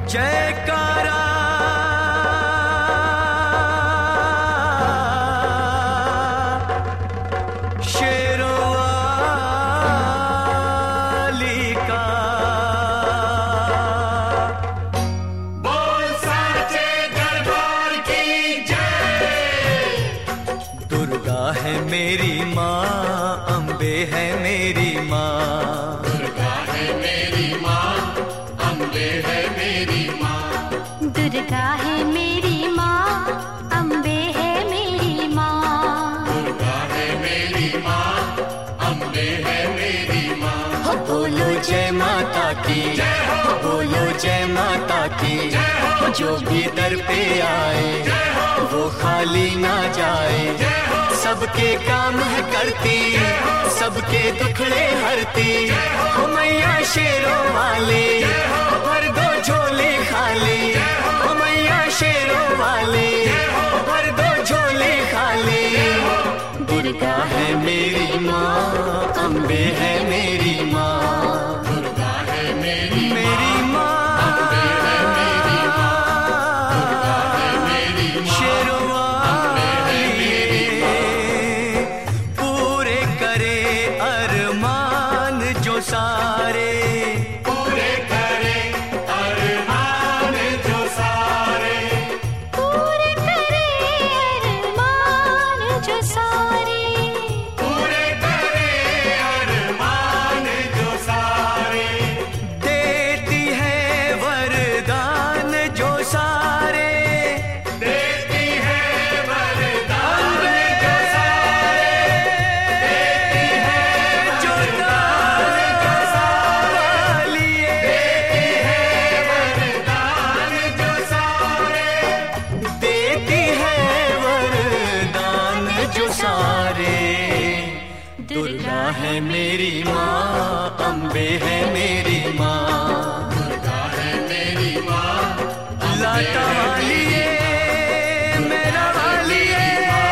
जयकारा शेरों वाली का, बोल साचे दरबार की जय। दुर्गा है मेरी माँ, अम्बे है मेरी माँ, दुर्गा है मेरी माँ, अम्बे है मेरी माँ। दुर्गा है मेरी माँ, अम्बे है मेरी माँ। दुर्गा है मेरी माँ, अम्बे है मेरी माँ। हो बोलो जय माता की, जय हो, बोलो जय माता की, जय हो, जो भी दर पे आए जय हो, वो खाली ना जाए। जय हो, सबके काम है करती, सबके दुखड़े हरती, हो मैया शेरों वाली, भर दो झोले खाली, हो मैया शेरों वाली, भर दो झोले खाली। दुर्गा है मेरी माँ, अम्बे है मेरी माँ, दुर्गा है मेरी मेरी माँ, अम्बे है मेरी माँ। दुर्गा है मेरी माँ, शेरों अम्बे है मेरी माँ। वाली, पूरे करे अरमान जो सारे, पूरे करे अरमान जो सारे। पूरे करे अरमान जो सारे। पूरे करे अरमान जो सारे। देती है वरदान जो सारे, देती है वरदान जो सारे। देती है जो दान जो साली, देती है वरदान जो सारे। देती है वरदान जो सारे। दुर्गा है मेरी माँ, अम्बे है मेरी माँ, दुर्गा है मेरी माँ, लाटा वाली है, मेरा वाली है,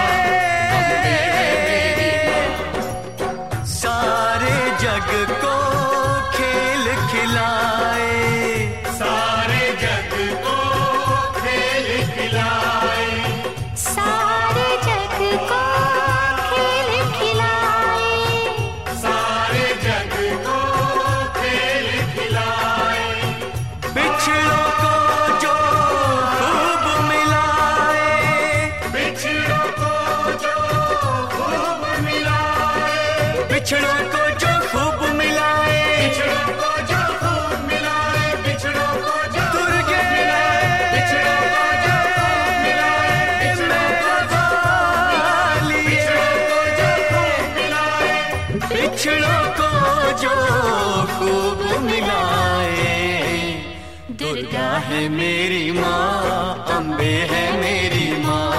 सारे जग को खेल खिलाए, सारे जग को खेल खिलाए। सारे जग को खेल खिलाए। सारे जग को खेल खिलाए। बिछड़ों को जो खूब मिलाए, बिछड़ों को जो खूब मिलाए। बिछड़ों को जो खूब मिलाए, बिछड़ों को जो खूब मिलाए। बिछड़ों को जो दुर्गे बिछड़ों को जो खूब मिलाए। मेरा वाली, बिछड़ों को जो खूब मिलाए। बिछड़ों को जो खूब मिलाए। दुर्गा है मेरी माँ, अम्बे है मेरी माँ,